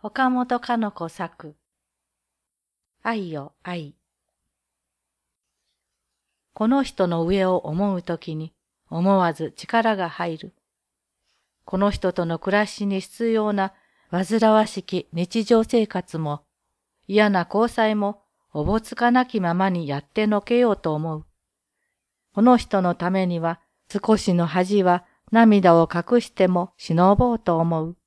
岡本かの子作。愛よ愛。この人の上を思うときに思わず力が入る。この人との暮らしに必要な煩わしき日常生活も嫌な交際もおぼつかなきままにやってのけようと思う。この人のためには少しの恥は涙を隠しても忍ぼうと思う。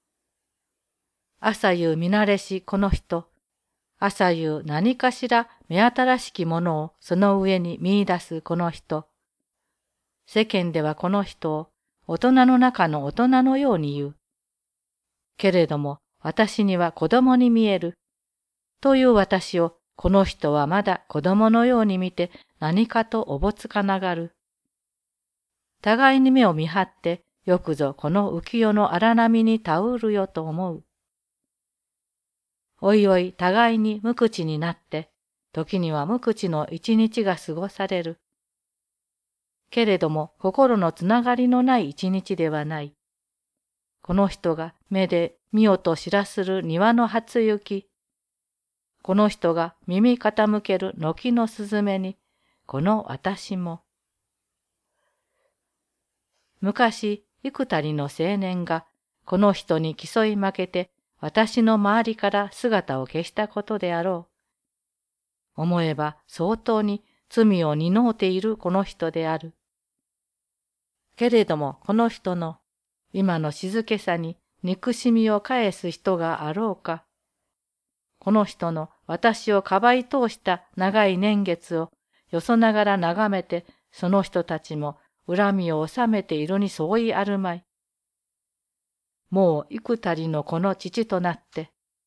朝夕見慣れしこの人、朝夕何かしら目新しきものをその上に見出すこの人。世間ではこの人を大人の中の大人のように言う。けれども私には子供に見える。という私をこの人はまだ子供のように見て何かとおぼつかながる。互いに目を見張ってよくぞこの浮世の荒波にたうるよと思う。おいおい互いに無口になって、時には無口の一日が過ごされる。けれども心のつながりのない一日ではない。この人が目で見よと知らする庭の初雪。この人が耳傾ける軒のすずめに、この私も。昔、幾たりの青年が、この人に競い負けて、私の周りから姿を消したことであろう。思えば相当に罪を担うているこの人である。けれどもこの人の今の静けさに憎しみを返す人があろうか。この人の私をかばい通した長い年月をよそながら眺めて、その人たちも恨みを収めているに相違あるまい。もう幾たりのこの父となって、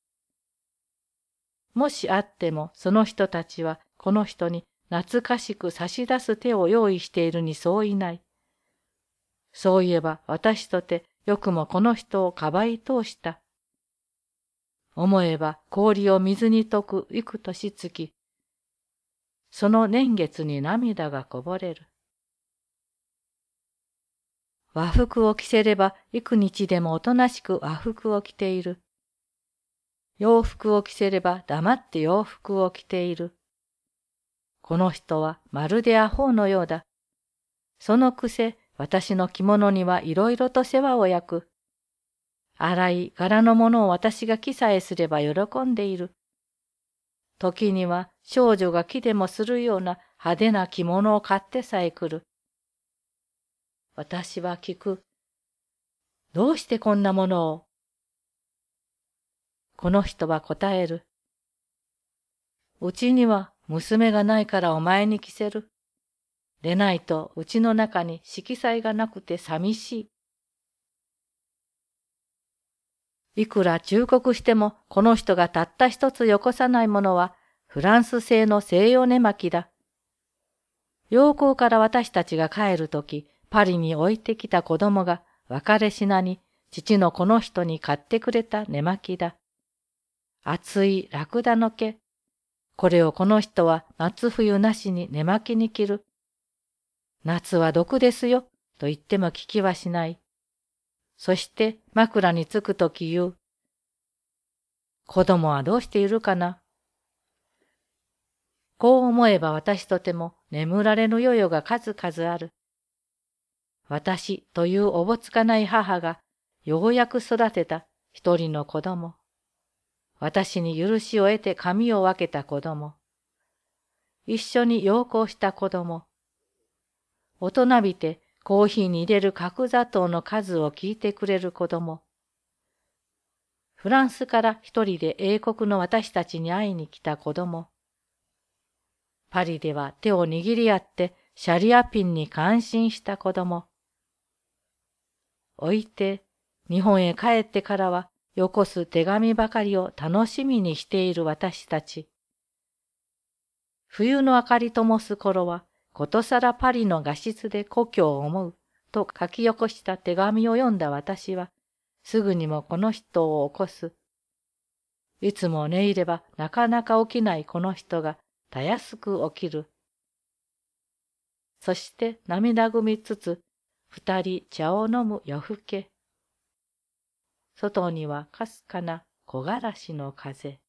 もしあってもその人たちはこの人に懐かしく差し出す手を用意しているに相違ない。そういえば私とてよくもこの人をかばい通した。思えば氷を水に溶く幾年月、その年月に涙がこぼれる。和服を着せれば幾日でもおとなしく和服を着ている。洋服を着せれば黙って洋服を着ている。この人はまるでアホのようだ。そのくせ私の着物にはいろいろと世話を焼く。粗い柄のものを私が着さえすれば喜んでいる。時には少女が着でもするような派手な着物を買ってさえ来る。私は聞く。どうしてこんなものを？この人は答える。うちには娘がないからお前に着せる。でないとうちの中に色彩がなくて寂しい。いくら忠告してもこの人がたった一つよこさないものはフランス製の西洋寝巻きだ。洋行から私たちが帰るとき、パリに置いてきた子供が別れ品に父のこの人に買ってくれた寝巻きだ。厚いラクダの毛。これをこの人は夏冬なしに寝巻きに着る。夏は毒ですよ、と言っても聞きはしない。そして枕につくとき言う。子供はどうしているかな。こう思えば私とても眠られぬ夜々が数々ある。私というおぼつかない母がようやく育てた一人の子供。私に許しを得て髪を分けた子供。一緒に洋行した子供。大人びてコーヒーに入れる角砂糖の数を聞いてくれる子供。フランスから一人で英国の私たちに会いに来た子供。パリでは手を握り合ってシャリアピンに感心した子供。置いて日本へ帰ってからはよこす手紙ばかりを楽しみにしている私たち。冬の明かり灯す頃はことさらパリの画室で故郷を思うと書き起こした手紙を読んだ私はすぐにもこの人を起こす。いつも寝入ればなかなか起きないこの人がたやすく起きる。そして涙ぐみつつ二人茶を飲む夜更け。外にはかすかな木枯らしの風。